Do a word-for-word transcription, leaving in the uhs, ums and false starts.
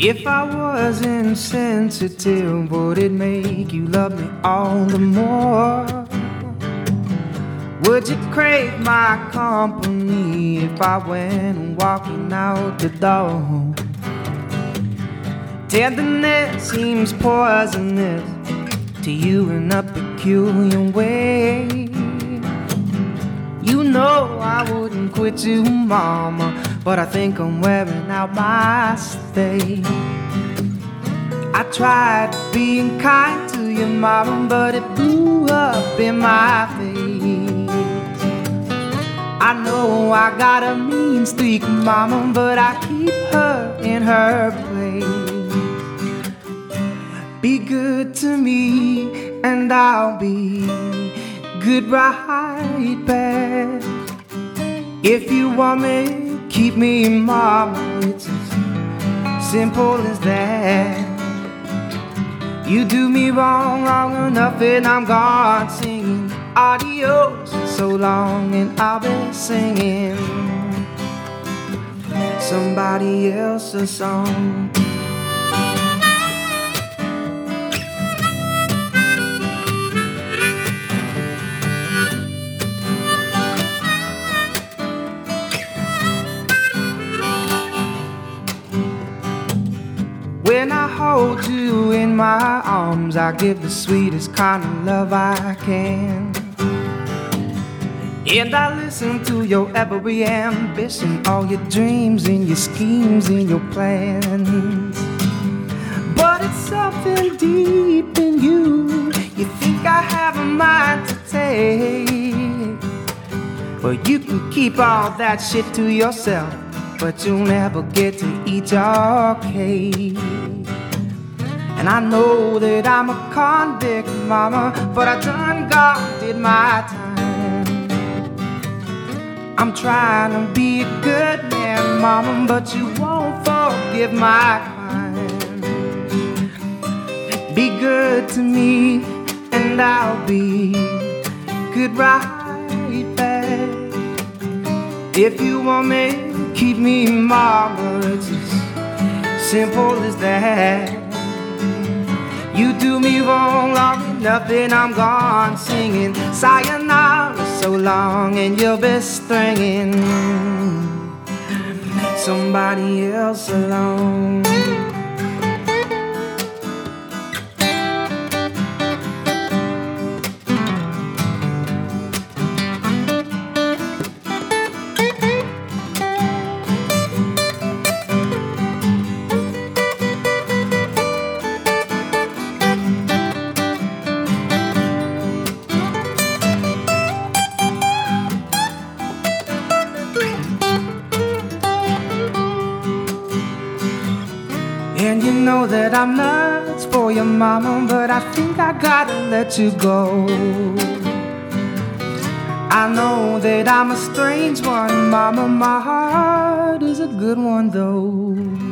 If I wasn't sensitive, would it make you love me all the more? Would you crave my company if I went walking out the door? Tenderness seems poisonous to you in a peculiar way. You know I wouldn't quit you, mama, but I think I'm wearing out my stay. I tried being kind to you, mama, but it blew up in my face. I know I got a mean streak, mama, but I keep her in her place. Be good to me and I'll be good right back. If you want me, keep me, mama, it's as simple as that. You do me wrong long enough and I'm gone singing adios so long, and I'll be singing somebody else's song. When I hold you in my arms, I give the sweetest kind of love I can. And I listen to your every ambition, all your dreams and your schemes and your plans. But it's something deep in you, you think I have a mind to take. Well, you can keep all that shit to yourself, but you'll never get to eat your cake. And I know that I'm a convict, mama, but I done gone did my time. I'm trying to be a good man, mama, but you won't forgive my crime. Be good to me and I'll be good right back. If you want me, keep me, mama, it's as simple as that. You do me wrong long enough and I'm gone singing sayonara so long, and you'll be stringing somebody else along. And you know that I'm nuts for your mama, but I think I gotta let you go. I know that I'm a strange one, mama, my heart is a good one though.